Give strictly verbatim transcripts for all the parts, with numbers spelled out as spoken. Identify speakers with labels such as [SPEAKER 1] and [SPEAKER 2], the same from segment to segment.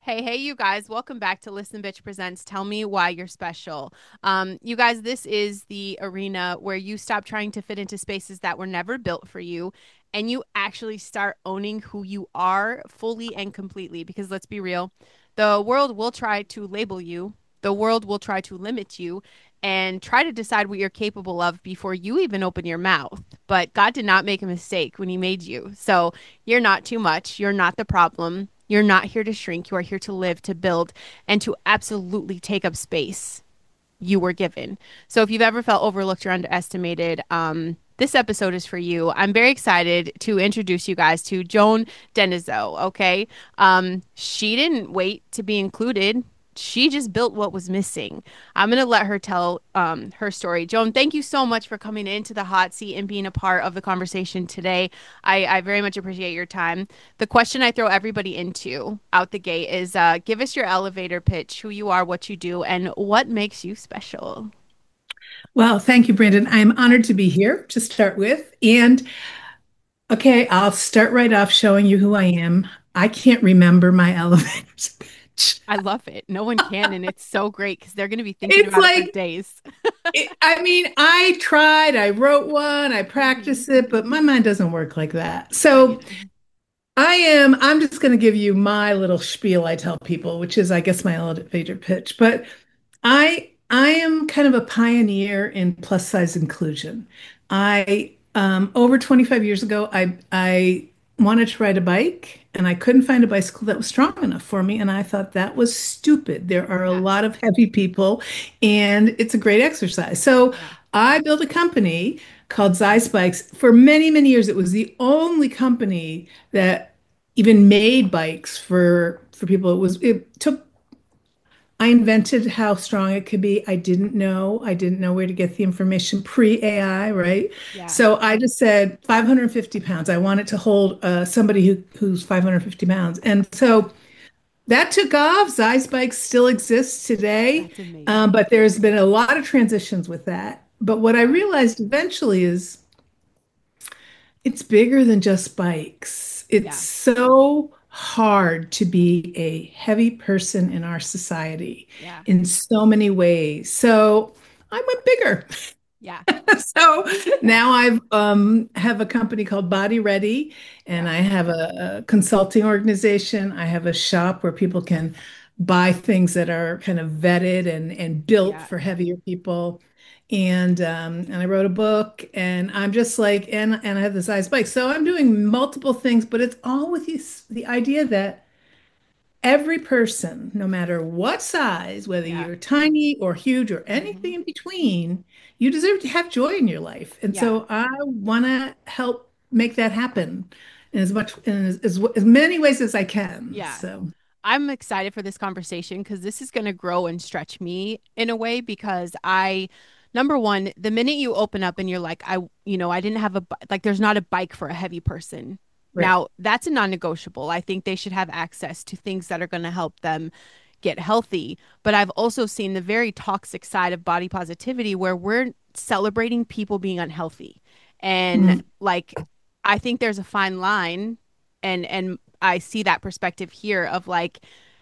[SPEAKER 1] Hey, hey, you guys, welcome back to Listen Bitch Presents Tell Me Why You're Special. Um, you guys, this is the arena where you stop trying to fit into spaces that were never built for you and you actually start owning who you are fully and completely. Because let's be real, the world will try to label you, the world will try to limit you, and try to decide what you're capable of before you even open your mouth. But God did not make a mistake when He made you. So you're not too much, you're not the problem. You're not here to shrink. You are here to live, to build, and to absolutely take up space you were given. So if you've ever felt overlooked or underestimated, um, this episode is for you. I'm very excited to introduce you guys to Joan Denizo. Okay. Um, she didn't wait to be included. She just built what was missing. I'm going to let her tell um, her story. Joan, thank you so much for coming into the hot seat and being a part of the conversation today. I, I very much appreciate your time. The question I throw everybody into out the gate is uh, give us your elevator pitch, who you are, what you do, and what makes you special.
[SPEAKER 2] Well, thank you, Brandon. I'm honored to be here to start with. And okay, I'll start right off showing you who I am. I can't remember my elevator pitch.
[SPEAKER 1] I love it. No one can, and it's so great because they're going to be thinking
[SPEAKER 2] It's
[SPEAKER 1] about it for
[SPEAKER 2] like,
[SPEAKER 1] days.
[SPEAKER 2] it, I mean, I tried, I wrote one, I
[SPEAKER 1] Hmm.
[SPEAKER 2] practiced it, but my mind doesn't work like that.
[SPEAKER 1] Right.
[SPEAKER 2] So I am, I'm just going to give you my little spiel I tell people, which is, I guess, my elevator pitch. But I I am kind of a pioneer in plus size inclusion. I um, over twenty-five years ago, I I wanted to ride a bike and I couldn't find a bicycle that was strong enough for me. And I thought that was stupid. There are a
[SPEAKER 1] Yeah.
[SPEAKER 2] lot of heavy people and it's a great exercise. So
[SPEAKER 1] Yeah.
[SPEAKER 2] I built a company called Zeiss Bikes. For many, many years, it was the only company that even made bikes for for people. It was it took I invented how strong it could be. I didn't know. I didn't know where to get the information pre-A I, right?
[SPEAKER 1] Yeah.
[SPEAKER 2] So I just said five hundred fifty pounds. I wanted to hold uh, somebody who, who's five hundred fifty pounds. And so that took off. Zeiss Bikes still exists today,
[SPEAKER 1] That's amazing.
[SPEAKER 2] um, but there's been a lot of transitions with that. But what I
[SPEAKER 1] Yeah.
[SPEAKER 2] realized eventually is it's bigger than just bikes. It's
[SPEAKER 1] Yeah.
[SPEAKER 2] so hard to be a heavy person in our society
[SPEAKER 1] Yeah.
[SPEAKER 2] in so many ways. So I went bigger.
[SPEAKER 1] Yeah.
[SPEAKER 2] So now I've um have a company called Body Ready, and
[SPEAKER 1] Yeah.
[SPEAKER 2] I have a, a consulting organization. I have a shop where people can buy things that are kind of vetted and and built
[SPEAKER 1] Yeah.
[SPEAKER 2] for heavier people. And um and I wrote a book and I'm just like and and I have this size bike. So I'm doing multiple things, but it's all with this, the idea that every person, no matter what size, whether
[SPEAKER 1] Yeah.
[SPEAKER 2] you're tiny or huge or anything
[SPEAKER 1] Hmm.
[SPEAKER 2] in between, you deserve to have joy in your life. And
[SPEAKER 1] Yeah.
[SPEAKER 2] so I want to help make that happen in as much in as, as, as many ways as I can.
[SPEAKER 1] Yeah.
[SPEAKER 2] So
[SPEAKER 1] I'm excited for this conversation because this is going to grow and stretch me in a way because I, number one, the minute you open up and you're like, I, you know, I didn't have a, bi- like, there's not a bike for a heavy person.
[SPEAKER 2] right.
[SPEAKER 1] Now, that's a non-negotiable. I think they should have access to things that are going to help them get healthy. But I've also seen the very toxic side of body positivity where we're celebrating people being unhealthy. And
[SPEAKER 2] Mhm.
[SPEAKER 1] like, I think there's a fine line and and I see that perspective here of like,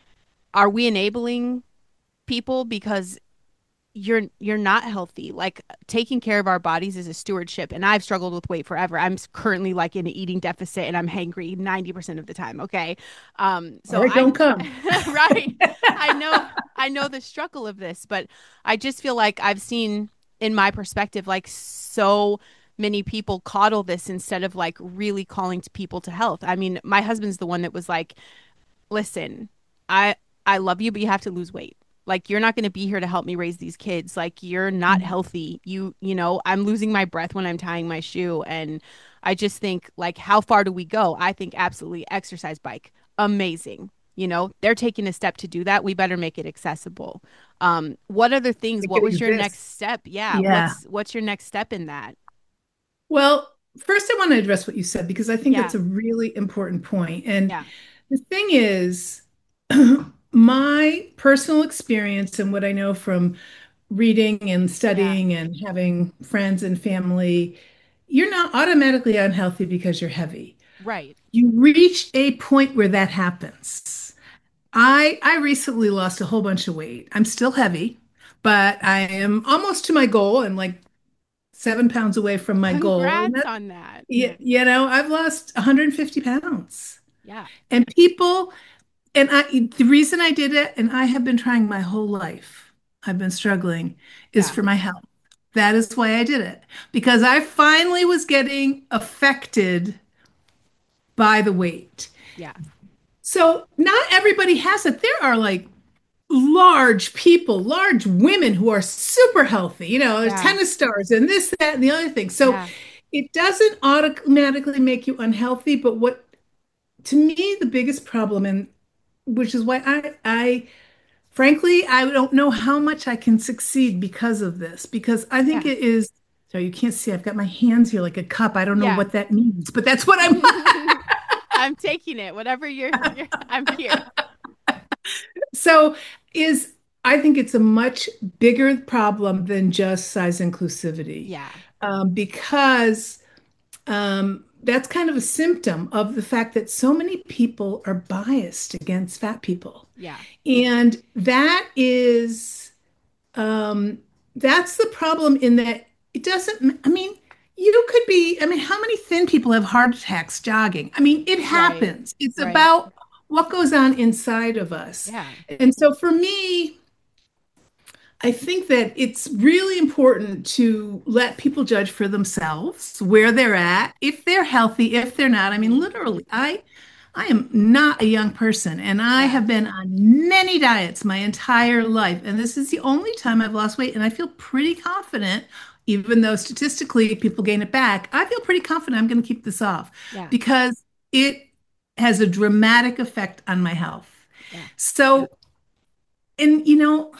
[SPEAKER 1] are we enabling people because you're you're not healthy? Like taking care of our bodies is a stewardship, and I've struggled with weight forever. I'm currently like in an eating deficit, and I'm hangry ninety percent of the time. Okay, um,
[SPEAKER 2] All
[SPEAKER 1] so
[SPEAKER 2] right,
[SPEAKER 1] I
[SPEAKER 2] don't come.
[SPEAKER 1] right, I know I know the struggle of this, but I just feel like I've seen in my perspective like so many people coddle this instead of like really calling to people to health. I mean, my husband's the one that was like, listen, I I love you, but you have to lose weight. Like you're not going to be here to help me raise these kids. Like you're not healthy. You you know, I'm losing my breath when I'm tying my shoe and I just think like how far do we go? I think absolutely exercise bike. Amazing. You know, they're taking a step to do that. We better make it accessible. Um, what other things?
[SPEAKER 2] Like
[SPEAKER 1] What
[SPEAKER 2] it
[SPEAKER 1] was your next
[SPEAKER 2] exists.
[SPEAKER 1] step? Yeah,
[SPEAKER 2] Yeah.
[SPEAKER 1] what's what's your next step in that?
[SPEAKER 2] Well, first I want to address what you said because I think
[SPEAKER 1] Yeah.
[SPEAKER 2] that's a really important point. And
[SPEAKER 1] Yeah.
[SPEAKER 2] the thing is, my personal experience and what I know from reading and
[SPEAKER 1] Yeah.
[SPEAKER 2] studying and having friends and family, you're not automatically unhealthy because you're heavy.
[SPEAKER 1] Right.
[SPEAKER 2] You reach a point where that happens. I I recently lost a whole bunch of weight. I'm still heavy, but I am almost to my goal and like seven pounds away from my goal. And
[SPEAKER 1] Congrats
[SPEAKER 2] that,
[SPEAKER 1] on that.
[SPEAKER 2] you, you know, I've lost one hundred fifty pounds.
[SPEAKER 1] Yeah.
[SPEAKER 2] And people, and I, the reason I did it, and I have been trying my whole life, I've been struggling, is
[SPEAKER 1] Yeah.
[SPEAKER 2] for my health. That is why I did it, because I finally was getting affected by the weight.
[SPEAKER 1] Yeah.
[SPEAKER 2] So not everybody has it. There are like large people, large women who are super healthy, you know,
[SPEAKER 1] Yeah.
[SPEAKER 2] tennis stars and this, that, and the other thing. So
[SPEAKER 1] Yeah.
[SPEAKER 2] it doesn't automatically make you unhealthy, but what to me the biggest problem, and which is why I I frankly I don't know how much I can succeed because of this, because I think
[SPEAKER 1] Yeah.
[SPEAKER 2] it is, so you can't see I've got my hands here like a cup. I don't know
[SPEAKER 1] Yeah.
[SPEAKER 2] what that means, but that's what I'm
[SPEAKER 1] I'm taking it. Whatever you're, you're I'm here.
[SPEAKER 2] so is I think it's a much bigger problem than just size inclusivity,
[SPEAKER 1] Yeah.
[SPEAKER 2] um, because um, that's kind of a symptom of the fact that so many people are biased against fat people.
[SPEAKER 1] Yeah.
[SPEAKER 2] And that is, um, that's the problem in that it doesn't, I mean, you could be, I mean, how many thin people have heart attacks jogging? I mean, it
[SPEAKER 1] Right.
[SPEAKER 2] happens. It's
[SPEAKER 1] Right.
[SPEAKER 2] about what goes on inside of us.
[SPEAKER 1] Yeah.
[SPEAKER 2] And so for me, I think that it's really important to let people judge for themselves where
[SPEAKER 1] Yeah.
[SPEAKER 2] they're at, if they're healthy, if they're not. I mean,
[SPEAKER 1] Hmm.
[SPEAKER 2] literally, I I am not a young person and I
[SPEAKER 1] Yeah.
[SPEAKER 2] have been on many diets my entire life. And this is the only time I've lost weight. And I feel pretty confident, even though statistically people gain it back, I feel pretty confident I'm going to keep this off
[SPEAKER 1] Yeah.
[SPEAKER 2] because it has a dramatic effect on my health.
[SPEAKER 1] Yeah.
[SPEAKER 2] So, and you know,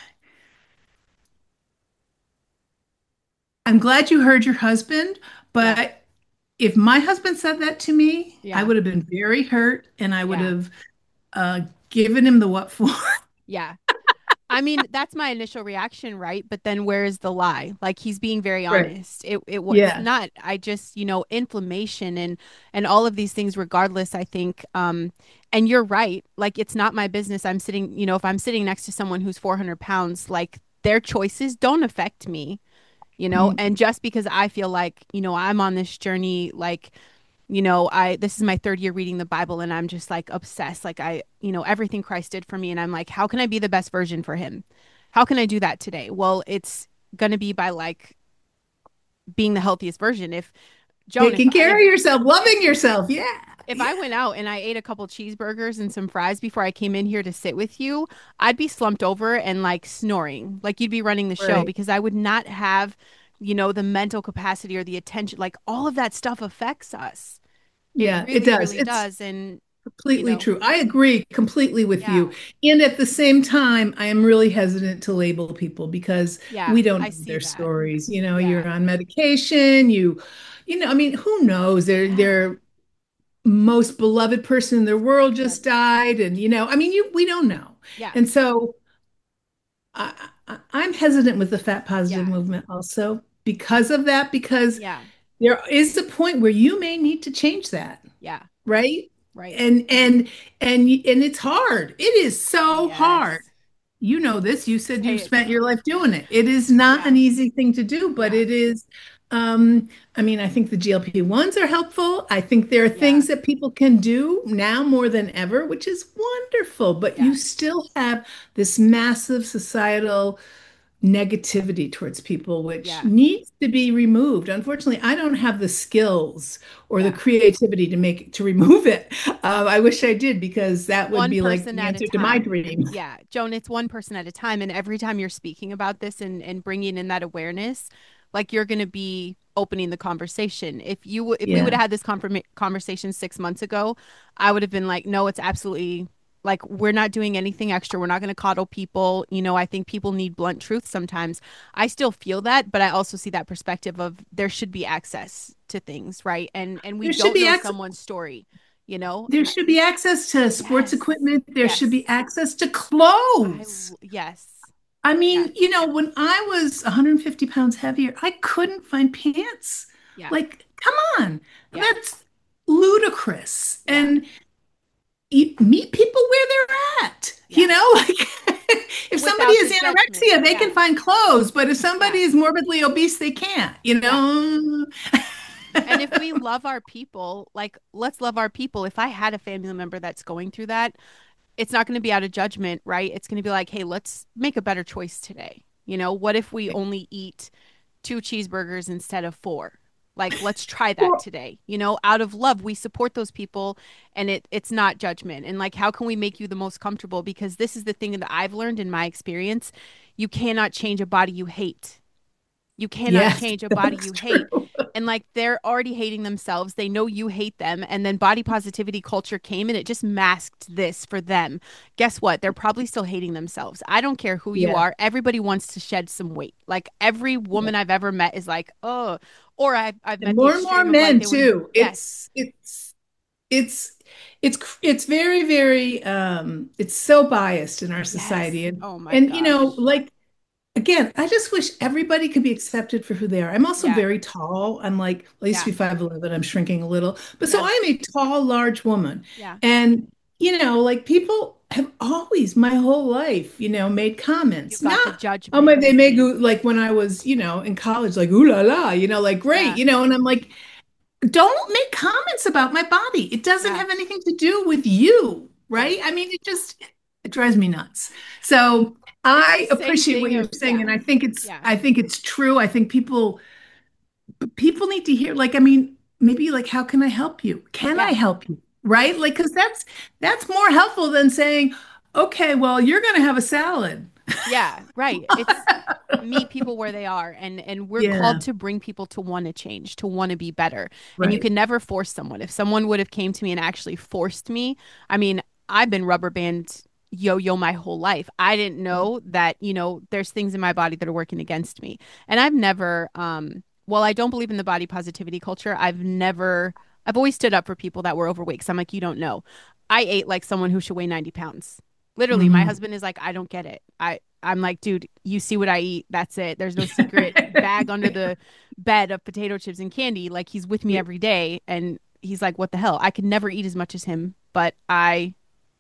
[SPEAKER 2] I'm glad you heard your husband,
[SPEAKER 1] Yeah.
[SPEAKER 2] but if my husband said that to me, I
[SPEAKER 1] Yeah.
[SPEAKER 2] would have been very hurt and I would
[SPEAKER 1] Yeah.
[SPEAKER 2] have uh, given him the what for.
[SPEAKER 1] Yeah. I mean, that's my initial reaction, right? But then where is the lie? Like he's being very
[SPEAKER 2] Right.
[SPEAKER 1] honest. It it wa- it's
[SPEAKER 2] Yeah.
[SPEAKER 1] not. I just, you know, inflammation and and all of these things regardless, I think um and you're right. Like it's not my business. I'm sitting, you know, if I'm sitting next to someone who's four hundred pounds, like their choices don't affect me, you know?
[SPEAKER 2] Mm.
[SPEAKER 1] And just because I feel like, you know, I'm on this journey like you know, I this is my third year reading the Bible and I'm just like obsessed. Like I, you know, everything Christ did for me and I'm like, how can I be the best version for him? How can I do that today? Well, it's gonna be by like being the healthiest version. If Joan, if
[SPEAKER 2] Taking care
[SPEAKER 1] if
[SPEAKER 2] of yourself,
[SPEAKER 1] if
[SPEAKER 2] loving yourself. Yeah.
[SPEAKER 1] if
[SPEAKER 2] Yeah.
[SPEAKER 1] I went out and I ate a couple cheeseburgers and some fries before I came in here to sit with you, I'd be slumped over and like snoring. Like you'd be running the show
[SPEAKER 2] Right.
[SPEAKER 1] because I would not have, you know, the mental capacity or the attention. Like all of that stuff affects us. It
[SPEAKER 2] Yeah, it
[SPEAKER 1] really,
[SPEAKER 2] does.
[SPEAKER 1] really
[SPEAKER 2] It's
[SPEAKER 1] does. And, you
[SPEAKER 2] completely
[SPEAKER 1] know,
[SPEAKER 2] true. I agree completely with
[SPEAKER 1] yeah,
[SPEAKER 2] you. And at the same time, I am really hesitant to label people because
[SPEAKER 1] yeah,
[SPEAKER 2] we don't
[SPEAKER 1] I
[SPEAKER 2] know
[SPEAKER 1] see
[SPEAKER 2] their
[SPEAKER 1] that.
[SPEAKER 2] stories. You know,
[SPEAKER 1] Yeah,
[SPEAKER 2] you're on medication, you, you know, I mean, who knows? They're
[SPEAKER 1] yeah,
[SPEAKER 2] they're most beloved person in the world
[SPEAKER 1] yep,
[SPEAKER 2] just died, and you know, I mean, you we don't know.
[SPEAKER 1] yeah,
[SPEAKER 2] And so I, I, I'm hesitant with the fat positive
[SPEAKER 1] yeah,
[SPEAKER 2] movement also because of that, because
[SPEAKER 1] yeah,
[SPEAKER 2] there is a point where you may need to change that,
[SPEAKER 1] yeah,
[SPEAKER 2] right?
[SPEAKER 1] right.
[SPEAKER 2] And and and and it's hard. It is so hard.
[SPEAKER 1] Yes.
[SPEAKER 2] You know this. You said
[SPEAKER 1] Say
[SPEAKER 2] you've
[SPEAKER 1] it,
[SPEAKER 2] spent your life doing it. It is not
[SPEAKER 1] yeah,
[SPEAKER 2] an easy thing to do, but
[SPEAKER 1] yeah,
[SPEAKER 2] it is. Um, I mean, I think the G L P ones are helpful. I think there are
[SPEAKER 1] yeah,
[SPEAKER 2] things that people can do now more than ever, which is wonderful. But you
[SPEAKER 1] yeah,
[SPEAKER 2] still have this massive societal negativity towards people, which
[SPEAKER 1] yeah,
[SPEAKER 2] needs to be removed. Unfortunately, I don't have the skills or the
[SPEAKER 1] yeah.
[SPEAKER 2] creativity to make to remove it. Um, I wish I did because that would
[SPEAKER 1] One
[SPEAKER 2] be like
[SPEAKER 1] person
[SPEAKER 2] the
[SPEAKER 1] at a
[SPEAKER 2] answer to my
[SPEAKER 1] time.
[SPEAKER 2] dream.
[SPEAKER 1] Yeah, Joan, it's one person at a time. And every time you're speaking about this and, and bringing in that awareness, like you're going to be opening the conversation. If you, w- if we would
[SPEAKER 2] Yeah,
[SPEAKER 1] have had this confirma- conversation six months ago, I would have been like, no, it's absolutely like we're not doing anything extra. We're not going to coddle people. You know, I think people need blunt truth sometimes. I still feel that, but I also see that perspective of there should be access to things, right? And and we
[SPEAKER 2] there should
[SPEAKER 1] don't
[SPEAKER 2] be
[SPEAKER 1] know
[SPEAKER 2] access.
[SPEAKER 1] someone's story, you know?
[SPEAKER 2] There should be access to sports
[SPEAKER 1] Yes.
[SPEAKER 2] equipment. There should
[SPEAKER 1] Yes.
[SPEAKER 2] be access to
[SPEAKER 1] I
[SPEAKER 2] clothes.
[SPEAKER 1] l- yes.
[SPEAKER 2] I
[SPEAKER 1] Yes.
[SPEAKER 2] mean, you know, when I was one hundred fifty pounds heavier, I couldn't find pants.
[SPEAKER 1] Yeah.
[SPEAKER 2] Like, come on,
[SPEAKER 1] Yeah.
[SPEAKER 2] that's ludicrous.
[SPEAKER 1] Yeah.
[SPEAKER 2] And you meet people where they're You know, like if somebody
[SPEAKER 1] Without
[SPEAKER 2] is
[SPEAKER 1] the judgment.
[SPEAKER 2] anorexia, they
[SPEAKER 1] Yeah.
[SPEAKER 2] can find clothes, but if somebody
[SPEAKER 1] Yeah.
[SPEAKER 2] is morbidly obese, they can't, you
[SPEAKER 1] Yeah.
[SPEAKER 2] know?
[SPEAKER 1] And if we love our people, like let's love our people. If I had a family member that's going through that, it's not going to be out of judgment, right? It's going to be like, hey, let's make a better choice today. You know, what if we only eat two cheeseburgers instead of four? Like, let's try that
[SPEAKER 2] Well,
[SPEAKER 1] today. You know, out of love, we support those people and it it's not judgment. And like, how can we make you the most comfortable? Because this is the thing that I've learned in my experience. You cannot change a body you hate. You cannot
[SPEAKER 2] yes,
[SPEAKER 1] change a body
[SPEAKER 2] that's
[SPEAKER 1] you hate.
[SPEAKER 2] true.
[SPEAKER 1] And like they're already hating themselves. They know you hate them. And then body positivity culture came and it just masked this for them. Guess what? They're probably still hating themselves. I don't care who you
[SPEAKER 2] Yeah.
[SPEAKER 1] are. Everybody wants to shed some weight. Like every woman I've ever met is like, oh, or I've, I've
[SPEAKER 2] And
[SPEAKER 1] met the
[SPEAKER 2] more and more
[SPEAKER 1] extreme of like
[SPEAKER 2] men
[SPEAKER 1] they want to,
[SPEAKER 2] too.
[SPEAKER 1] yes,
[SPEAKER 2] It's it's it's it's cr- it's very very um it's so biased in our
[SPEAKER 1] yes.
[SPEAKER 2] society and
[SPEAKER 1] Oh my
[SPEAKER 2] and you know
[SPEAKER 1] gosh.
[SPEAKER 2] like again, I just wish everybody could be accepted for who they are. I'm also
[SPEAKER 1] Yeah.
[SPEAKER 2] very tall. I'm like, I used to
[SPEAKER 1] Yeah.
[SPEAKER 2] be five eleven. I'm shrinking a little. But so
[SPEAKER 1] Yeah.
[SPEAKER 2] I am a tall, large woman.
[SPEAKER 1] Yeah.
[SPEAKER 2] And, you know, like people have always, my whole life, you know, made
[SPEAKER 1] You
[SPEAKER 2] comments.
[SPEAKER 1] got the
[SPEAKER 2] Not, oh
[SPEAKER 1] judgment.
[SPEAKER 2] my, they make, ooh- like when I was, you know, in college, like, ooh la la, you know, like, great,
[SPEAKER 1] Yeah.
[SPEAKER 2] you know, and I'm like, don't make comments about my body. It doesn't
[SPEAKER 1] Yeah.
[SPEAKER 2] have anything to do with you, right?
[SPEAKER 1] Right.
[SPEAKER 2] I mean, it just it drives me nuts. So
[SPEAKER 1] It's the
[SPEAKER 2] I
[SPEAKER 1] same
[SPEAKER 2] appreciate what
[SPEAKER 1] thing
[SPEAKER 2] you're
[SPEAKER 1] of,
[SPEAKER 2] saying,
[SPEAKER 1] yeah.
[SPEAKER 2] and I think it's
[SPEAKER 1] Yeah.
[SPEAKER 2] I think it's true. I think people people need to hear, like, I mean, maybe like, how can I help you? Can I
[SPEAKER 1] Yeah.
[SPEAKER 2] help you? Right? Like, because that's that's more helpful than saying, okay, well, you're gonna have a salad.
[SPEAKER 1] Yeah, right. It's meet people where they are and and we're called
[SPEAKER 2] Yeah,
[SPEAKER 1] to bring people to want to change, to want to be better. And you
[SPEAKER 2] right.
[SPEAKER 1] can never force someone. If someone would have came to me and actually forced me, I mean, I've been rubber band yo-yo my whole life. I didn't know that, you know, there's things in my body that are working against me. And I've never um well, I don't believe in the body positivity culture. I've never I've always stood up for people that were overweight. 'Cause I'm like, you don't know. I ate like someone who should weigh ninety pounds. Literally, my
[SPEAKER 2] Mhm.
[SPEAKER 1] husband is like, I don't get it. I I'm like, dude, you see what I eat. That's it. There's no secret bag under the bed of potato chips and candy. Like he's with me every day. And he's like, what the hell? I could never eat as much as him, but I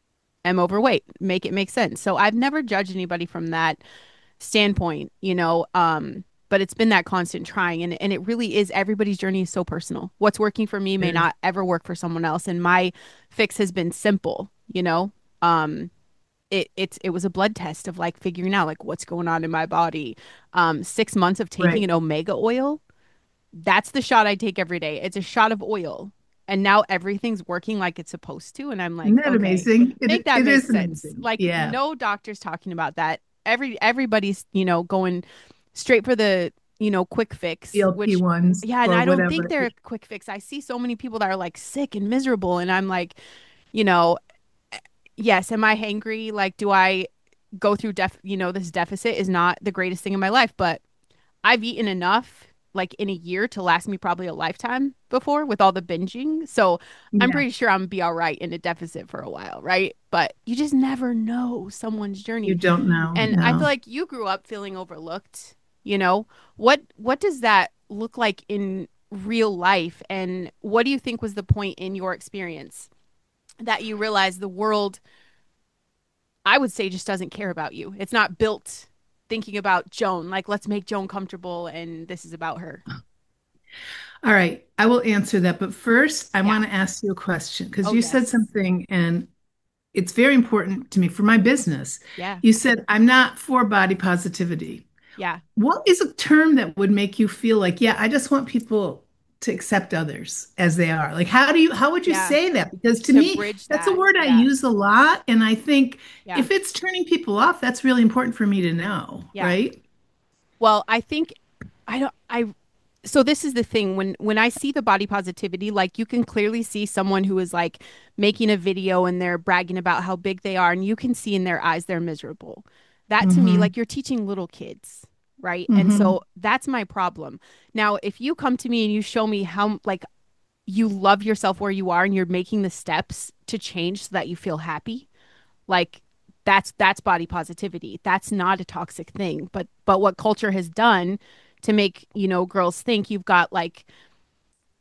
[SPEAKER 1] am overweight. Make it make sense. So I've never judged anybody from that standpoint, you know. Um, but it's been that constant trying and, and it really is everybody's journey is so personal. What's working for me may
[SPEAKER 2] Yeah.
[SPEAKER 1] not ever work for someone else. And my fix has been simple, you know. Um, it it's it was a blood test of like figuring out like what's going on in my body. Um, six months of taking
[SPEAKER 2] Right.
[SPEAKER 1] an omega oil. That's the shot I take every day. It's a shot of oil. And now everything's working like it's supposed to. And I'm
[SPEAKER 2] Isn't
[SPEAKER 1] like,
[SPEAKER 2] that
[SPEAKER 1] okay,
[SPEAKER 2] amazing?
[SPEAKER 1] make
[SPEAKER 2] It
[SPEAKER 1] that
[SPEAKER 2] it
[SPEAKER 1] make
[SPEAKER 2] is
[SPEAKER 1] sense.
[SPEAKER 2] amazing.
[SPEAKER 1] Like
[SPEAKER 2] Yeah.
[SPEAKER 1] no doctor's talking about that. Every everybody's, you know, going straight for the, you know, quick fix,
[SPEAKER 2] G L P
[SPEAKER 1] which
[SPEAKER 2] ones
[SPEAKER 1] yeah, and
[SPEAKER 2] or
[SPEAKER 1] I don't think
[SPEAKER 2] whatever.
[SPEAKER 1] they're a quick fix. I see so many people that are like sick and miserable. And I'm like, you know, yes, am I hangry? Like, do I go through def, you know, this deficit is not the greatest thing in my life, but I've eaten enough like in a year to last me probably a lifetime before with all the binging. So I'm
[SPEAKER 2] Yeah.
[SPEAKER 1] pretty sure I'm gonna be all right in a deficit for a while, right? But you just never know someone's
[SPEAKER 2] You
[SPEAKER 1] journey.
[SPEAKER 2] don't know.
[SPEAKER 1] And I feel
[SPEAKER 2] No.
[SPEAKER 1] like you grew up feeling overlooked, you know? What what does that look like in real life? And what do you think was the point in your experience that you realized the world I would say just doesn't care about you. It's not built thinking about Joan, like let's make Joan comfortable and this is about her.
[SPEAKER 2] All right. I will answer that. But first, I
[SPEAKER 1] Yeah.
[SPEAKER 2] want to ask you a question because
[SPEAKER 1] Oh
[SPEAKER 2] you said
[SPEAKER 1] yes.
[SPEAKER 2] something and it's very important to me for my business.
[SPEAKER 1] Yeah.
[SPEAKER 2] You said, I'm not for body positivity.
[SPEAKER 1] Yeah.
[SPEAKER 2] What is a term that would make you feel like, yeah, I just want people to accept others as they are? Like, how do you, how would you
[SPEAKER 1] Yeah.
[SPEAKER 2] say that? Because to
[SPEAKER 1] To
[SPEAKER 2] me,
[SPEAKER 1] bridge
[SPEAKER 2] that's a
[SPEAKER 1] that.
[SPEAKER 2] word I
[SPEAKER 1] Yeah.
[SPEAKER 2] use a lot. And I think
[SPEAKER 1] Yeah.
[SPEAKER 2] if it's turning people off, that's really important for me to know,
[SPEAKER 1] Yeah.
[SPEAKER 2] right?
[SPEAKER 1] Well, I think I don't I so this is the thing when when I see the body positivity, like you can clearly see someone who is like making a video and they're bragging about how big they are and you can see in their eyes they're miserable. That to me,
[SPEAKER 2] Mm-hmm.
[SPEAKER 1] like you're teaching little kids, right? And
[SPEAKER 2] Mm-hmm.
[SPEAKER 1] so that's my problem. Now, if you come to me and you show me how like you love yourself where you are and you're making the steps to change so that you feel happy, like that's that's body positivity. That's not a toxic thing. But but what culture has done to make, you know, girls think you've got like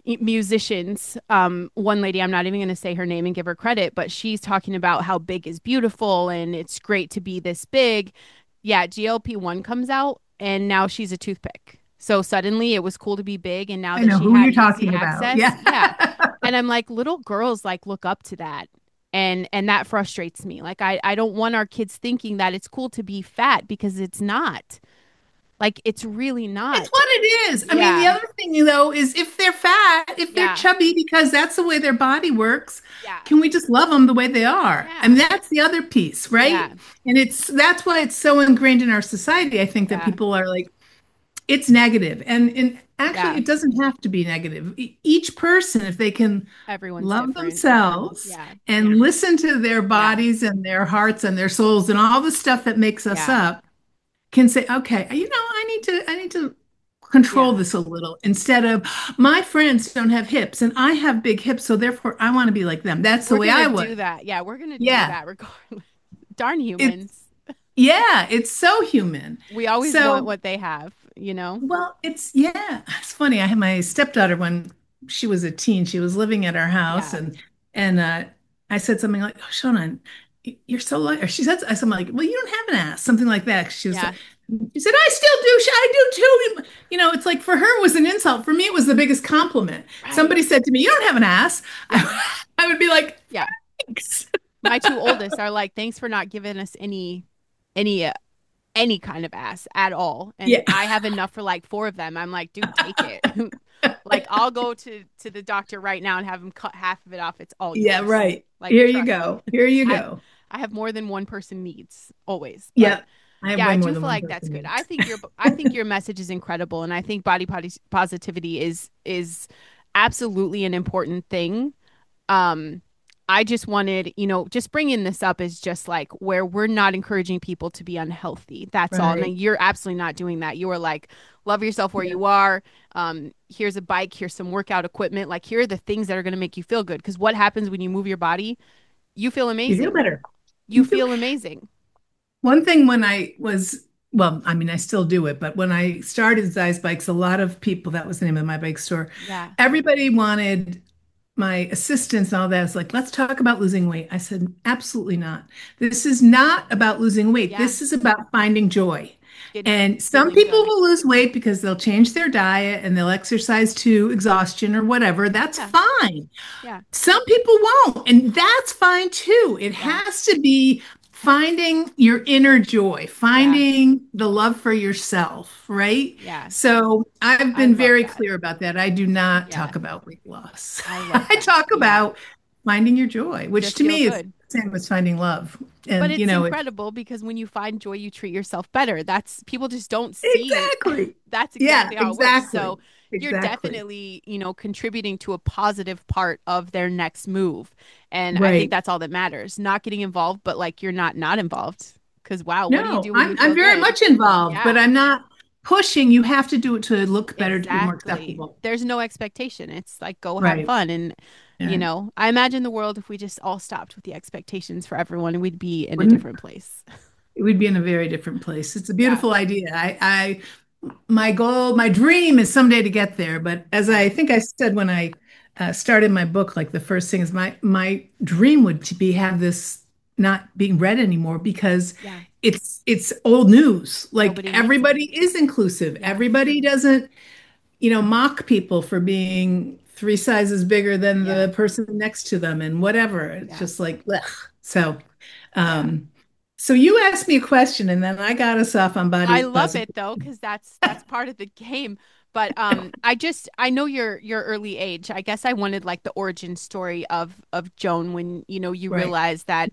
[SPEAKER 1] e- musicians. Um, one lady, I'm not even going to say her name and give her credit, but she's talking about how big is beautiful and it's great to be this big. Yeah, G L P one comes out and now she's a toothpick. So suddenly it was cool to be big, and now
[SPEAKER 2] I
[SPEAKER 1] that
[SPEAKER 2] know
[SPEAKER 1] she
[SPEAKER 2] who
[SPEAKER 1] had
[SPEAKER 2] you're
[SPEAKER 1] easy
[SPEAKER 2] talking about.
[SPEAKER 1] access,
[SPEAKER 2] Yeah.
[SPEAKER 1] yeah. And I'm like, little girls like look up to that. And and that frustrates me. Like I I don't want our kids thinking that it's cool to be fat because it's not. Like it's really
[SPEAKER 2] It's
[SPEAKER 1] not.
[SPEAKER 2] what it is. I mean, the
[SPEAKER 1] Yeah.
[SPEAKER 2] other thing, though, is if they're fat, if they're
[SPEAKER 1] Yeah.
[SPEAKER 2] chubby because that's the way their body works,
[SPEAKER 1] Yeah.
[SPEAKER 2] can we just love them the way they are? I
[SPEAKER 1] Yeah.
[SPEAKER 2] mean, that's the other piece, right?
[SPEAKER 1] Yeah.
[SPEAKER 2] And it's that's why it's so ingrained in our society. I think that
[SPEAKER 1] Yeah.
[SPEAKER 2] people are like, it's negative. And and actually
[SPEAKER 1] Yeah.
[SPEAKER 2] it doesn't have to be negative. E- Each person, if they can
[SPEAKER 1] Everyone's
[SPEAKER 2] love
[SPEAKER 1] different.
[SPEAKER 2] themselves
[SPEAKER 1] Yeah.
[SPEAKER 2] and listen to their
[SPEAKER 1] Yeah.
[SPEAKER 2] bodies and their hearts and their souls and all the stuff that makes us
[SPEAKER 1] Yeah.
[SPEAKER 2] up, can say, okay, you know, I need to, I need to control
[SPEAKER 1] Yeah.
[SPEAKER 2] this a little instead of my friends don't have hips and I have big hips, so therefore I want to be like them. That's the
[SPEAKER 1] We're
[SPEAKER 2] way
[SPEAKER 1] gonna
[SPEAKER 2] I was.
[SPEAKER 1] do that. Yeah, we're gonna do
[SPEAKER 2] Yeah.
[SPEAKER 1] that regardless. Darn
[SPEAKER 2] It's
[SPEAKER 1] humans.
[SPEAKER 2] yeah, it's so human.
[SPEAKER 1] We always want
[SPEAKER 2] So,
[SPEAKER 1] what they have, you know?
[SPEAKER 2] well, it's yeah, it's funny. I had my stepdaughter when she was a teen, she was living at our house
[SPEAKER 1] Yeah.
[SPEAKER 2] and and uh I said something like, "Oh, Shona, you're so light." Or she said something like, "Well, you don't have an ass," something like that. She was
[SPEAKER 1] Yeah.
[SPEAKER 2] She said, I still do. I do too. You know, it's like for her it was an insult. For me, it was the biggest compliment.
[SPEAKER 1] Right.
[SPEAKER 2] Somebody said to me, "You don't have an ass."
[SPEAKER 1] Yeah.
[SPEAKER 2] I, I would be like,
[SPEAKER 1] Yeah.
[SPEAKER 2] "Thanks."
[SPEAKER 1] My two oldest are like, thanks for not giving us any any uh, any kind of ass at all. And
[SPEAKER 2] Yeah.
[SPEAKER 1] I have enough for like four of them. I'm like, dude, take it. Like I'll go to to the doctor right now and have him cut half of it off. It's all
[SPEAKER 2] Yeah,
[SPEAKER 1] yours.
[SPEAKER 2] right.
[SPEAKER 1] Like
[SPEAKER 2] Here you
[SPEAKER 1] trust me.
[SPEAKER 2] go. Here you
[SPEAKER 1] I
[SPEAKER 2] go.
[SPEAKER 1] I have more than one person needs always. But
[SPEAKER 2] Yeah. I have
[SPEAKER 1] yeah,
[SPEAKER 2] way
[SPEAKER 1] I
[SPEAKER 2] more
[SPEAKER 1] do
[SPEAKER 2] than
[SPEAKER 1] feel
[SPEAKER 2] one
[SPEAKER 1] like that's good.
[SPEAKER 2] person.
[SPEAKER 1] I think your I think your message is incredible, and I think body pos- positivity is is absolutely an important thing. Um, I just wanted, you know, just bringing this up is just like where we're not encouraging people to be unhealthy. That's all. And
[SPEAKER 2] Right.
[SPEAKER 1] you're absolutely not doing that. You are like, love yourself where
[SPEAKER 2] Yeah.
[SPEAKER 1] you are. Um, here's a bike. Here's some workout equipment. Like, here are the things that are going to make you feel good. Because what happens when you move your body? You feel
[SPEAKER 2] You feel
[SPEAKER 1] amazing.
[SPEAKER 2] better.
[SPEAKER 1] You
[SPEAKER 2] You feel
[SPEAKER 1] feel amazing.
[SPEAKER 2] One thing when I was, well, I mean, I still do it, but when I started Zeiss Bikes, a lot of people, that was the name of my bike store,
[SPEAKER 1] Yeah.
[SPEAKER 2] everybody wanted my assistants and all that. It's like, let's talk about losing weight. I said, absolutely not. This is not about losing weight.
[SPEAKER 1] Yeah.
[SPEAKER 2] This is about finding joy.
[SPEAKER 1] Get
[SPEAKER 2] And some
[SPEAKER 1] feeling
[SPEAKER 2] people
[SPEAKER 1] good.
[SPEAKER 2] will lose weight because they'll change their diet and they'll exercise to exhaustion or whatever. That's
[SPEAKER 1] Yeah.
[SPEAKER 2] fine.
[SPEAKER 1] Yeah.
[SPEAKER 2] Some people won't, and that's fine too. It
[SPEAKER 1] Yeah.
[SPEAKER 2] has to be finding your inner joy,
[SPEAKER 1] Yeah.
[SPEAKER 2] finding the love for yourself, right?
[SPEAKER 1] Yeah.
[SPEAKER 2] So I've
[SPEAKER 1] I
[SPEAKER 2] been
[SPEAKER 1] love
[SPEAKER 2] very
[SPEAKER 1] that.
[SPEAKER 2] clear about that. I do not
[SPEAKER 1] Yeah.
[SPEAKER 2] talk about weight loss.
[SPEAKER 1] I love
[SPEAKER 2] I
[SPEAKER 1] that.
[SPEAKER 2] talk
[SPEAKER 1] Yeah.
[SPEAKER 2] about finding your joy, which
[SPEAKER 1] Just
[SPEAKER 2] to
[SPEAKER 1] feel
[SPEAKER 2] me is
[SPEAKER 1] good.
[SPEAKER 2] the same as finding love.
[SPEAKER 1] But
[SPEAKER 2] And, you
[SPEAKER 1] it's
[SPEAKER 2] know, it,
[SPEAKER 1] incredible because when you find joy, you treat yourself better. That's people just don't see
[SPEAKER 2] exactly.
[SPEAKER 1] that's
[SPEAKER 2] Yeah,
[SPEAKER 1] exactly how it works.
[SPEAKER 2] exactly.
[SPEAKER 1] So you're
[SPEAKER 2] Exactly.
[SPEAKER 1] definitely, you know, contributing to a positive part of their next move. And I think
[SPEAKER 2] Right.
[SPEAKER 1] that's all that matters. Not getting involved, but like you're not not involved. Because wow, what do you
[SPEAKER 2] No,
[SPEAKER 1] do when
[SPEAKER 2] I'm
[SPEAKER 1] you
[SPEAKER 2] I'm
[SPEAKER 1] feel
[SPEAKER 2] very
[SPEAKER 1] good?
[SPEAKER 2] much involved, but
[SPEAKER 1] Yeah,
[SPEAKER 2] I'm not pushing. You have to do it to look better, to be more
[SPEAKER 1] exactly.
[SPEAKER 2] acceptable.
[SPEAKER 1] There's no expectation. It's like go have
[SPEAKER 2] Right.
[SPEAKER 1] fun. And, you
[SPEAKER 2] Right.
[SPEAKER 1] know, I imagine the world if we just all stopped with the expectations for everyone, we'd be in a
[SPEAKER 2] Wouldn't
[SPEAKER 1] different place.
[SPEAKER 2] We'd be in a very different place. It's a
[SPEAKER 1] Yeah,
[SPEAKER 2] beautiful idea. I, I, my goal, my dream is someday to get there. But as
[SPEAKER 1] yeah,
[SPEAKER 2] I think I said when I uh, started my book, like the first thing is my my dream would to be have this not being read anymore because
[SPEAKER 1] yeah.
[SPEAKER 2] it's it's old news. Like
[SPEAKER 1] Nobody needs it.
[SPEAKER 2] everybody is inclusive.
[SPEAKER 1] Yeah,
[SPEAKER 2] Everybody doesn't, you know, mock people for being three sizes bigger than
[SPEAKER 1] yeah,
[SPEAKER 2] the person next to them and whatever. It's
[SPEAKER 1] yeah,
[SPEAKER 2] just like, ugh. So,
[SPEAKER 1] yeah.
[SPEAKER 2] um, so you asked me a question and then I got us off on
[SPEAKER 1] I
[SPEAKER 2] body
[SPEAKER 1] love it
[SPEAKER 2] positive.
[SPEAKER 1] though, because that's that's part of the game. But um, I just I know your your early age. I guess I wanted like the origin story of of Joan when you know you
[SPEAKER 2] Right,
[SPEAKER 1] realized that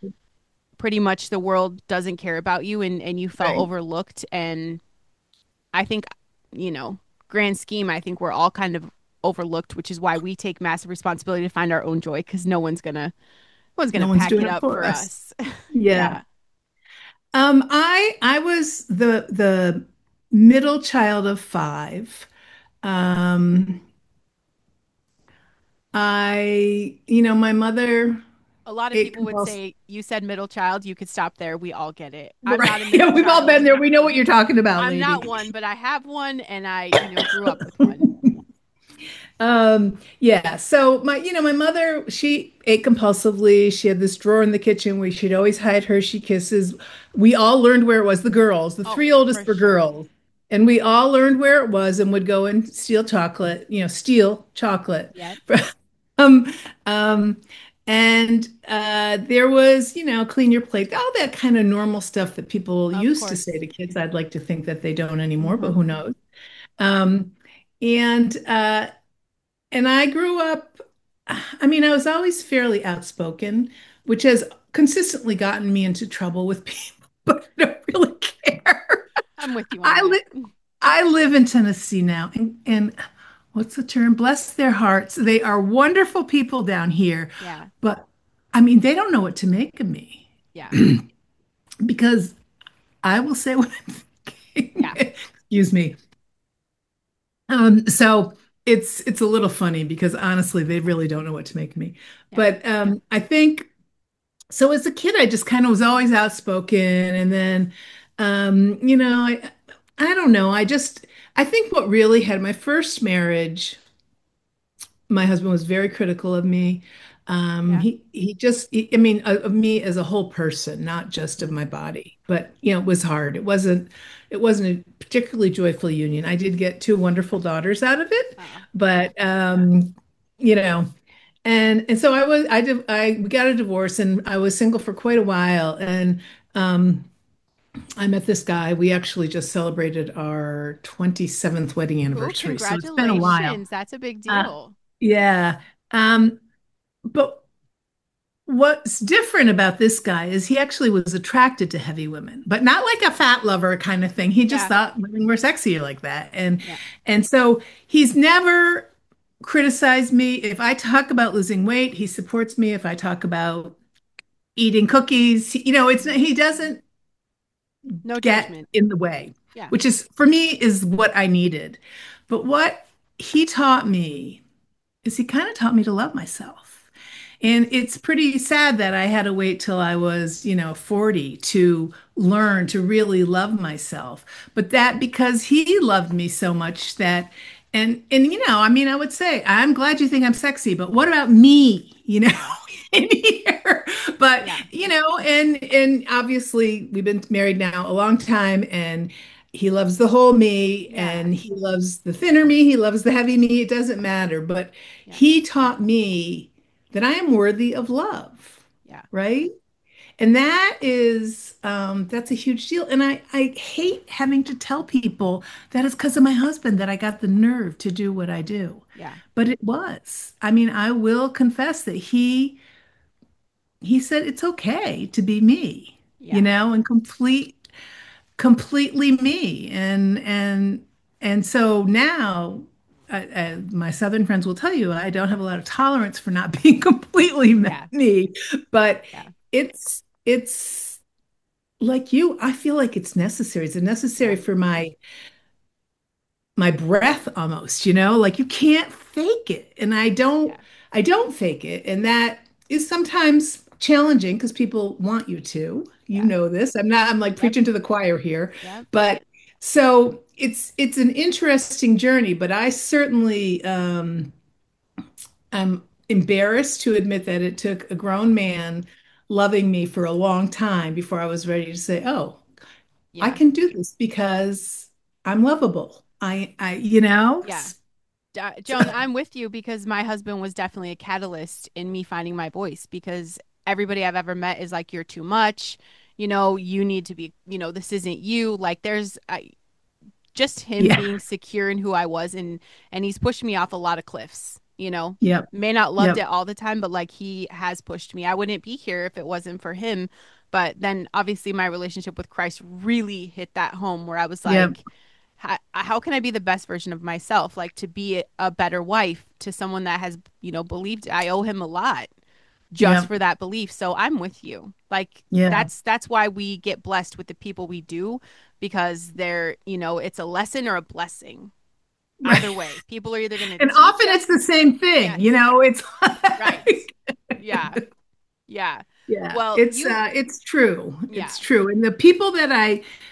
[SPEAKER 1] pretty much the world doesn't care about you and and you felt
[SPEAKER 2] right.
[SPEAKER 1] overlooked. And I think you know grand scheme, I think we're all kind of overlooked, which is why we take massive responsibility to find our own joy because no one's gonna no one's
[SPEAKER 2] No
[SPEAKER 1] gonna
[SPEAKER 2] one's
[SPEAKER 1] pack
[SPEAKER 2] doing
[SPEAKER 1] it
[SPEAKER 2] it
[SPEAKER 1] up
[SPEAKER 2] for
[SPEAKER 1] for
[SPEAKER 2] us.
[SPEAKER 1] us.
[SPEAKER 2] Yeah.
[SPEAKER 1] Yeah,
[SPEAKER 2] Um, I I was the the middle child of five. Um, I, you know, my mother,
[SPEAKER 1] a lot of
[SPEAKER 2] it
[SPEAKER 1] people would
[SPEAKER 2] convulsed.
[SPEAKER 1] say you said middle child, you could stop there. We all get it. I'm
[SPEAKER 2] Right.
[SPEAKER 1] not a
[SPEAKER 2] Yeah,
[SPEAKER 1] middle
[SPEAKER 2] we've all
[SPEAKER 1] child.
[SPEAKER 2] been there. We know what you're talking about,
[SPEAKER 1] I'm
[SPEAKER 2] lady.
[SPEAKER 1] not one, but I have one and I, you know, grew up with one.
[SPEAKER 2] Um, yeah. So my, you know, my mother, she ate compulsively. She had this drawer in the kitchen where she'd always hide Hershey Kisses. We all learned where it was, the girls, the
[SPEAKER 1] Oh,
[SPEAKER 2] three
[SPEAKER 1] for
[SPEAKER 2] oldest were
[SPEAKER 1] sure.
[SPEAKER 2] girls. And we all learned where it was and would go and steal chocolate, you know, steal chocolate.
[SPEAKER 1] Yep.
[SPEAKER 2] Um, um, and uh, there was, you know, clean your plate, all that kind of normal stuff that people
[SPEAKER 1] Of
[SPEAKER 2] used to say
[SPEAKER 1] course.
[SPEAKER 2] to kids. I'd like to think that they don't anymore, but
[SPEAKER 1] Hmm.
[SPEAKER 2] who knows? Um, and uh, and I grew up, I mean, I was always fairly outspoken, which has consistently gotten me into trouble with people, but I don't really care.
[SPEAKER 1] I'm with you on
[SPEAKER 2] I
[SPEAKER 1] that.
[SPEAKER 2] live I live in Tennessee now, and, and what's the term? Bless their hearts. They are wonderful people down here,
[SPEAKER 1] Yeah.
[SPEAKER 2] but I mean, they don't know what to make of me
[SPEAKER 1] Yeah.
[SPEAKER 2] because I will say what I'm thinking.
[SPEAKER 1] Yeah.
[SPEAKER 2] Excuse me. Um, so it's it's a little funny because honestly, they really don't know what to make of me.
[SPEAKER 1] Yeah.
[SPEAKER 2] But um, I think so. As a kid, I just kind of was always outspoken, and then, um, you know, I I don't know. I just I think what really had my first marriage, my husband was very critical of me. Um,
[SPEAKER 1] Yeah.
[SPEAKER 2] he he just he- I mean of, of me as a whole person, not just of my body. But you know, it was hard. It wasn't it wasn't a particularly joyful union. I did get two wonderful daughters out of it,
[SPEAKER 1] Oh,
[SPEAKER 2] but um, you know, and and so I was I did I we got a divorce and I was single for quite a while and um I met this guy. We actually just celebrated our twenty-seventh wedding
[SPEAKER 1] ooh,
[SPEAKER 2] anniversary. So it's been a while.
[SPEAKER 1] congratulations. That's a big
[SPEAKER 2] Uh,
[SPEAKER 1] deal.
[SPEAKER 2] yeah. Um, but what's different about this guy is he actually was attracted to heavy women, but not like a fat lover kind of thing. He just
[SPEAKER 1] Yeah.
[SPEAKER 2] thought women were sexier like that. And
[SPEAKER 1] Yeah.
[SPEAKER 2] and so he's never criticized me. If I talk about losing weight, he supports me. If I talk about eating cookies, you know, it's
[SPEAKER 1] Mhm.
[SPEAKER 2] he doesn't
[SPEAKER 1] No
[SPEAKER 2] get
[SPEAKER 1] judgment.
[SPEAKER 2] in the way,
[SPEAKER 1] Yeah.
[SPEAKER 2] which is for me is what I needed. But what he taught me is he kind of taught me to love myself. And it's pretty sad that I had to wait till I was, you know, forty to learn to really love myself. But that because he loved me so much that, and, and, you know, I mean, I would say, I'm glad you think I'm sexy, but what about me, you know,
[SPEAKER 1] Yeah.
[SPEAKER 2] in here? But,
[SPEAKER 1] Yeah.
[SPEAKER 2] you know, and, and obviously we've been married now a long time and he loves the whole me
[SPEAKER 1] Yeah.
[SPEAKER 2] and he loves the thinner me, he loves the heavy me, it doesn't matter. But
[SPEAKER 1] Yeah.
[SPEAKER 2] he taught me that I am worthy of love,
[SPEAKER 1] Yeah.
[SPEAKER 2] right? And that is um, that's a huge deal. And I I hate having to tell people that it's because of my husband that I got the nerve to do what I do.
[SPEAKER 1] Yeah.
[SPEAKER 2] But it was. I mean, I will confess that he he said it's okay to be me, you
[SPEAKER 1] Yeah.
[SPEAKER 2] know, and complete completely me. And and and so now uh, uh, my Southern friends will tell you I don't have a lot of tolerance for not being completely
[SPEAKER 1] Yeah.
[SPEAKER 2] me, but
[SPEAKER 1] Yeah.
[SPEAKER 2] it's it's like you, I feel like it's necessary. It's necessary
[SPEAKER 1] Yeah.
[SPEAKER 2] for my my breath almost, you know, like you can't fake it. And I don't
[SPEAKER 1] Yeah.
[SPEAKER 2] I don't fake it. And that is sometimes challenging because people want you to. You
[SPEAKER 1] Yeah.
[SPEAKER 2] know this. I'm not I'm like
[SPEAKER 1] Yep.
[SPEAKER 2] preaching to the choir here.
[SPEAKER 1] Yep.
[SPEAKER 2] But so it's it's an interesting journey, but I certainly um I'm embarrassed to admit that it took a grown man loving me for a long time before I was ready to say, "Oh, I
[SPEAKER 1] Yeah.
[SPEAKER 2] can do this because I'm lovable." I, I, you know,
[SPEAKER 1] Yeah. Uh, Joan, I'm with you because my husband was definitely a catalyst in me finding my voice because everybody I've ever met is like, you're too much. You know, you need to be, you know, this isn't you. Like, there's I, just him
[SPEAKER 2] yeah,
[SPEAKER 1] being secure in who I was. And, and he's pushed me off a lot of cliffs, you know,
[SPEAKER 2] yep,
[SPEAKER 1] may not loved
[SPEAKER 2] yep,
[SPEAKER 1] it all the time, but like he has pushed me. I wouldn't be here if it wasn't for him. But then obviously my relationship with Christ really hit that home where I was
[SPEAKER 2] yep,
[SPEAKER 1] like, how, how can I be the best version of myself? Like to be a better wife to someone that has, you know, believed I owe him a lot just
[SPEAKER 2] yep,
[SPEAKER 1] for that belief. So I'm with you. Like
[SPEAKER 2] yeah,
[SPEAKER 1] that's that's why we get blessed with the people we do because they're, you know, it's a lesson or a blessing.
[SPEAKER 2] right.
[SPEAKER 1] Either way, people are either going to
[SPEAKER 2] And
[SPEAKER 1] teach
[SPEAKER 2] often it's
[SPEAKER 1] us.
[SPEAKER 2] the same thing, you
[SPEAKER 1] Yes.
[SPEAKER 2] know, it's
[SPEAKER 1] Right.
[SPEAKER 2] like,
[SPEAKER 1] Yeah. Yeah.
[SPEAKER 2] yeah,
[SPEAKER 1] Well,
[SPEAKER 2] it's
[SPEAKER 1] you
[SPEAKER 2] uh it's true. It's
[SPEAKER 1] yeah.
[SPEAKER 2] true. And the people that I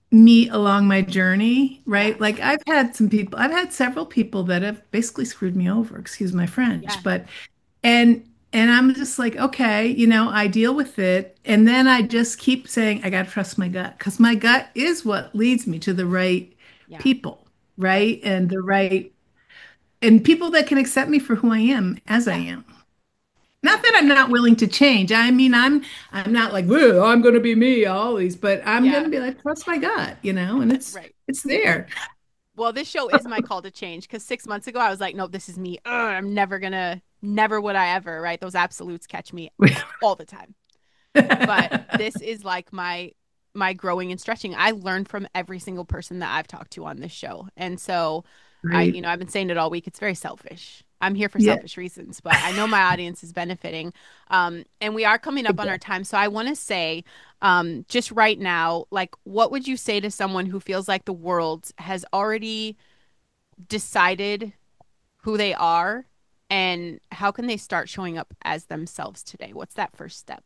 [SPEAKER 2] me along my journey,
[SPEAKER 1] Yeah.
[SPEAKER 2] right? Like I've had some people, I've had several people that have basically screwed me over, excuse my
[SPEAKER 1] Yeah.
[SPEAKER 2] French, but and and I'm just like, okay, you know, I deal with it. And then I just keep saying, I got to trust my gut because my gut is what leads me to the right
[SPEAKER 1] Yeah.
[SPEAKER 2] people,
[SPEAKER 1] Right.
[SPEAKER 2] right? And the right, and people that can accept me for who I am as I
[SPEAKER 1] Yeah.
[SPEAKER 2] am. Not
[SPEAKER 1] Yeah.
[SPEAKER 2] that I'm not willing to change. I mean, I'm I'm not like, "Well, I'm going to be me always," but I'm going
[SPEAKER 1] Yeah.
[SPEAKER 2] to be like, trust my gut, you know, and it's
[SPEAKER 1] Right.
[SPEAKER 2] it's there.
[SPEAKER 1] Well, this show is my call to change because six months ago I was like, no, this is me. Ugh, I'm never gonna, never would I ever, right? Those absolutes catch me all the time. But this is like my my growing and stretching. I learn from every single person that I've talked to on this show. And so I,
[SPEAKER 2] Right.
[SPEAKER 1] you know, I've been saying it all week. It's very selfish. I'm here for
[SPEAKER 2] Yeah.
[SPEAKER 1] selfish reasons, but I know my audience is benefiting. Um, and we are coming up on our time. So I want to say, um, just right now, like, what would you say to someone who feels like the world has already decided who they are and how can they start showing up as themselves today? What's that first step?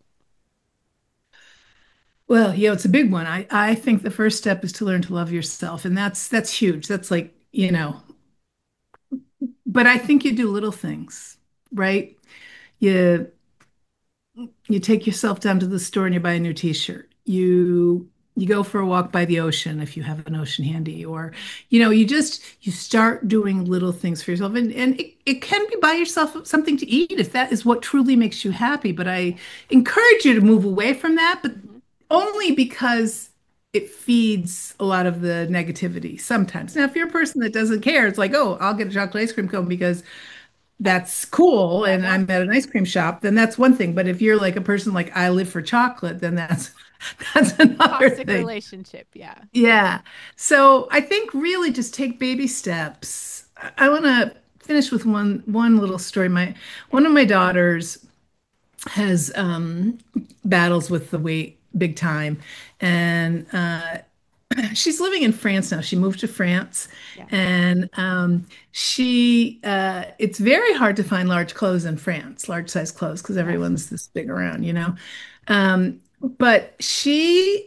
[SPEAKER 2] Well, yeah, it's a big one. I I think the first step is to learn to love yourself, and that's that's huge. That's like, you know, but I think you do little things, right? You you take yourself down to the store and you buy a new t-shirt. You you go for a walk by the ocean if you have an ocean handy, or you know, you just you start doing little things for yourself. And and it, it can be buy yourself something to eat if that is what truly makes you happy. But I encourage you to move away from that, but
[SPEAKER 1] Mm-hmm.
[SPEAKER 2] only because it feeds a lot of the negativity sometimes. Now,
[SPEAKER 1] Yeah.
[SPEAKER 2] if you're a person that doesn't care, it's like, oh, I'll get a chocolate ice cream cone because that's cool
[SPEAKER 1] What I
[SPEAKER 2] and
[SPEAKER 1] want.
[SPEAKER 2] I'm at an ice cream shop, then that's one thing. But if you're like a person like I live for chocolate, then that's that's another
[SPEAKER 1] Toxic
[SPEAKER 2] thing.
[SPEAKER 1] relationship. Yeah.
[SPEAKER 2] Yeah. So I think really just take baby steps. I, I want to finish with one one little story. My
[SPEAKER 1] Okay.
[SPEAKER 2] one of my daughters has um battles with the weight big time. And uh she's living in France now. She moved to France,
[SPEAKER 1] Yeah.
[SPEAKER 2] and um, she uh, it's very hard to find large clothes in France, large size clothes, because
[SPEAKER 1] Yes.
[SPEAKER 2] everyone's this big around, you know. Um, but she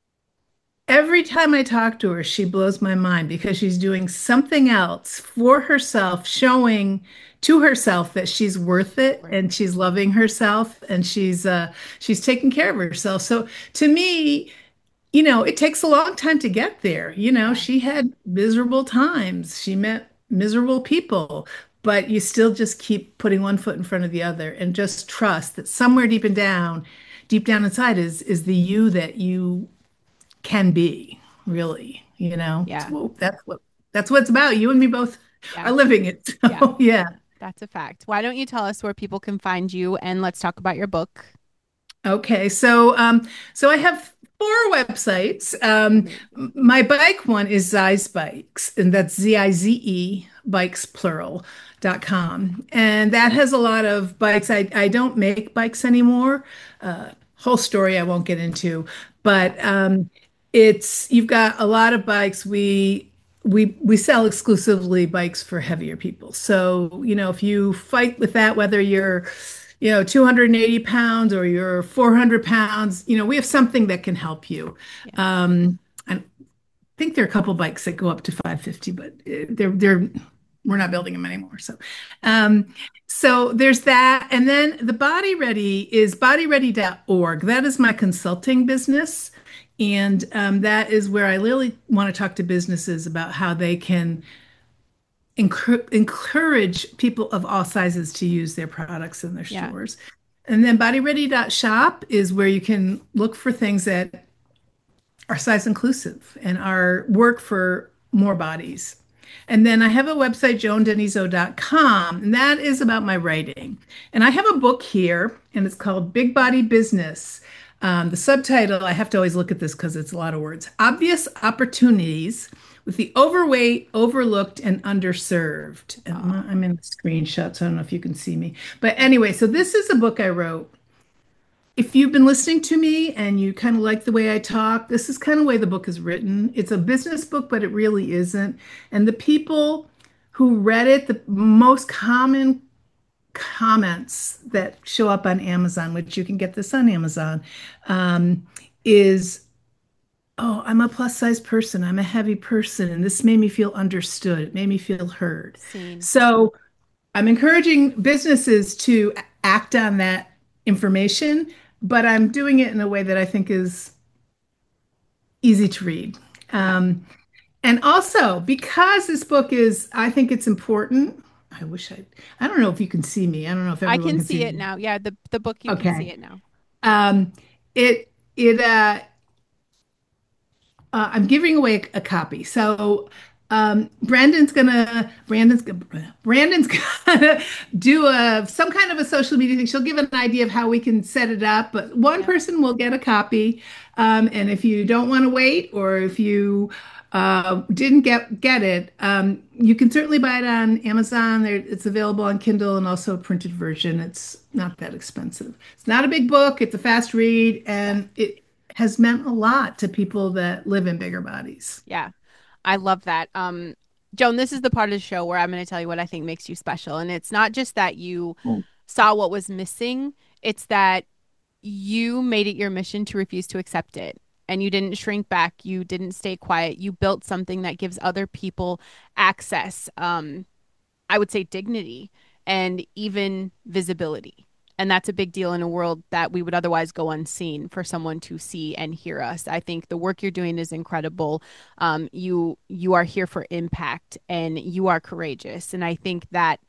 [SPEAKER 2] every time I talk to her, she blows my mind because she's doing something else for herself, showing to herself that she's worth it
[SPEAKER 1] Worth
[SPEAKER 2] and
[SPEAKER 1] it.
[SPEAKER 2] she's loving herself and she's uh she's taking care of herself. So to me, you know, it takes a long time to get there. You know,
[SPEAKER 1] Yeah.
[SPEAKER 2] she had miserable times. She met miserable people, but you still just keep putting one foot in front of the other and just trust that somewhere deep and down, deep down inside is is the you that you can be, really, you know.
[SPEAKER 1] Yeah.
[SPEAKER 2] So that's what that's what it's about. You and me both
[SPEAKER 1] Yeah.
[SPEAKER 2] are living it.
[SPEAKER 1] Yeah.
[SPEAKER 2] So yeah.
[SPEAKER 1] That's a fact. Why don't you tell us where people can find you and let's talk about your book?
[SPEAKER 2] Okay, so um, so I have four websites. Um,
[SPEAKER 1] Amazing.
[SPEAKER 2] m- my bike one is Zeiss Bikes, and that's Z I Z E bikes plural dot com. And that has a lot of bikes. I, I don't make bikes anymore. Uh, whole story I won't get into,
[SPEAKER 1] Yeah.
[SPEAKER 2] but um, it's you've got a lot of bikes. We we we sell exclusively bikes for heavier people. So, you know, if you fight with that, whether you're you know, two hundred eighty pounds or you're four hundred pounds, you know, we have something that can help you.
[SPEAKER 1] Yeah.
[SPEAKER 2] Um, I think there are a couple bikes that go up to five fifty, but uh, they're they're we're not building them anymore. So,
[SPEAKER 1] Yeah.
[SPEAKER 2] um, so there's that, and then the Body Ready is body ready dot org. That is my consulting business, and um, that is where I really want to talk to businesses about how they can encour- encourage people of all sizes to use their products in their
[SPEAKER 1] Yeah.
[SPEAKER 2] stores. And then body ready dot shop is where you can look for things that are size inclusive and are work for more bodies. And then I have a website, joan denizo dot com, and that is about my writing. And I have a book here, and it's called Big Body Business. Um, the subtitle, I have to always look at this because it's a lot of words. Obvious Opportunities with the Overweight, Overlooked, and Underserved. And
[SPEAKER 1] Oh,
[SPEAKER 2] I'm in screenshots, so I don't know if you can see me. But anyway, so this is a book I wrote. If you've been listening to me and you kind of like the way I talk, this is kind of the way the book is written. It's a business book, but it really isn't. And the people who read it, the most common comments that show up on Amazon, which you can get this on Amazon, um, is oh, I'm a plus size person, I'm a heavy person, and this made me feel understood. It made me feel heard.
[SPEAKER 1] Seen.
[SPEAKER 2] So I'm encouraging businesses to act on that information, but I'm doing it in a way that I think is easy to read.
[SPEAKER 1] Yeah.
[SPEAKER 2] Um, and also, because this book is, I think it's important. I wish I, I don't know if you can see me. I don't know if
[SPEAKER 1] I
[SPEAKER 2] everyone
[SPEAKER 1] can
[SPEAKER 2] can
[SPEAKER 1] see
[SPEAKER 2] see
[SPEAKER 1] it
[SPEAKER 2] me.
[SPEAKER 1] now. Yeah, the the book you can see
[SPEAKER 2] Okay.
[SPEAKER 1] it now.
[SPEAKER 2] Um, it, it, uh, uh, I'm giving away a, a copy. So um, Brandon's gonna Brandon's gonna Brandon's gonna do a some kind of a social media thing. She'll give an idea of how we can set it up, but one
[SPEAKER 1] Yep.
[SPEAKER 2] person will get a copy. Um, and if you don't want to wait, or if you uh, didn't get get it, um, you can certainly buy it on Amazon. There, it's available on Kindle and also a printed version. It's not that expensive. It's not a big book. It's a fast read,
[SPEAKER 1] Yeah.
[SPEAKER 2] and it has meant a lot to people that live in bigger bodies.
[SPEAKER 1] Yeah. I love that. Um, Joan, this is the part of the show where I'm going to tell you what I think makes you special. And it's not just that you
[SPEAKER 2] Mm.
[SPEAKER 1] saw what was missing, it's that you made it your mission to refuse to accept it. And you didn't shrink back. You didn't stay quiet. You built something that gives other people access. Um, I would say dignity and even visibility. And that's a big deal in a world that we would otherwise go unseen for someone to see and hear us. I think the work you're doing is incredible. Um, you you are here for impact and you are courageous. And I think that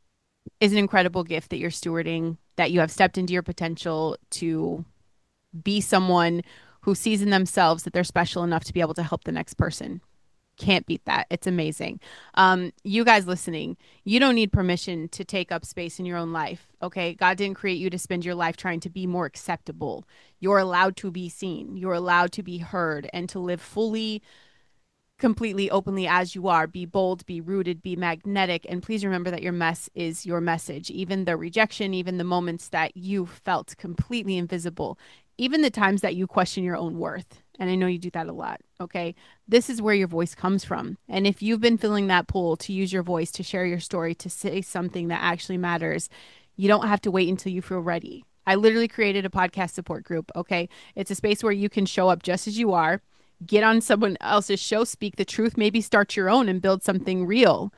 [SPEAKER 1] is an incredible gift that you're stewarding, that you have stepped into your potential to be someone who sees in themselves that they're special enough to be able to help the next person. Can't beat that. It's amazing. Um, you guys listening, you don't need permission to take up space in your own life. Okay. God didn't create you to spend your life trying to be more acceptable. You're allowed to be seen. You're allowed to be heard and to live fully, completely, openly as you are. Be bold, be rooted, be magnetic. And please remember that your mess is your message. Even the rejection, even the moments that you felt completely invisible, even the times that you question your own worth. And I know you do that a lot. Okay. This is where your voice comes from. And if you've been feeling that pull to use your voice, to share your story, to say something that actually matters, you don't have to wait until you feel ready. I literally created a podcast support group. Okay. It's a space where you can show up just as you are, get on someone else's show, speak the truth, maybe start your own and build something real.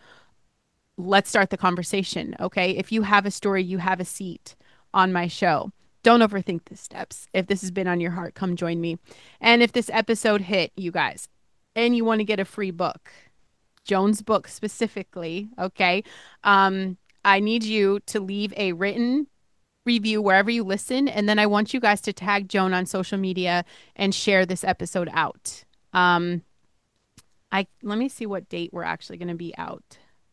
[SPEAKER 1] Let's start the conversation. Okay. If you have a story, you have a seat on my show. Don't overthink the steps. If this has been on your heart, come join me. And if this episode hit you guys and you want to get a free book, Joan's book specifically, okay, um, I need you to leave a written review wherever you listen. And then I want you guys to tag Joan on social media and share this episode out. Um, I let me see what date we're actually going to be out.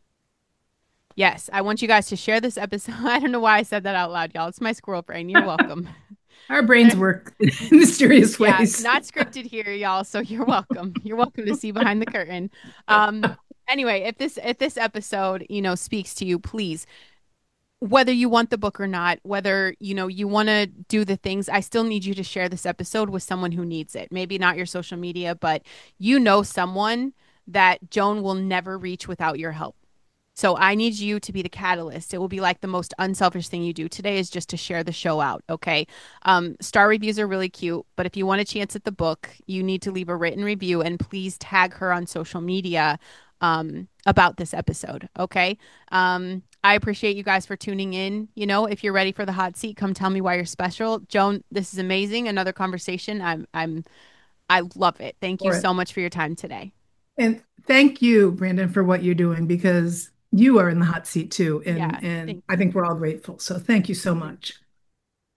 [SPEAKER 1] Yes, I want you guys to share this episode. I don't know why I said that out loud, y'all. It's my squirrel brain. You're welcome.
[SPEAKER 2] Our brains work in mysterious
[SPEAKER 1] Yeah,
[SPEAKER 2] ways.
[SPEAKER 1] not scripted here, y'all. So you're welcome. You're welcome to see behind the curtain. Um, anyway, if this if this episode, you know, speaks to you, please, whether you want the book or not, whether, you know, you want to do the things, I still need you to share this episode with someone who needs it. Maybe not your social media, but you know someone that Joan will never reach without your help. So I need you to be the catalyst. It will be like the most unselfish thing you do today is just to share the show out. Okay. Um, star reviews are really cute, but if you want a chance at the book, you need to leave a written review and please tag her on social media um, about this episode. Okay. Um, I appreciate you guys for tuning in. You know, if you're ready for the hot seat, come tell me why you're special. Joan, this is amazing. Another conversation. I'm, I'm, I love it. Thank you
[SPEAKER 2] For it.
[SPEAKER 1] so much for your time today.
[SPEAKER 2] And thank you, Brandon, for what you're doing because you are in the hot seat too. And
[SPEAKER 1] Yeah.
[SPEAKER 2] and
[SPEAKER 1] Thank
[SPEAKER 2] I
[SPEAKER 1] you.
[SPEAKER 2] think we're all grateful. So thank you so
[SPEAKER 1] Thank you.
[SPEAKER 2] much.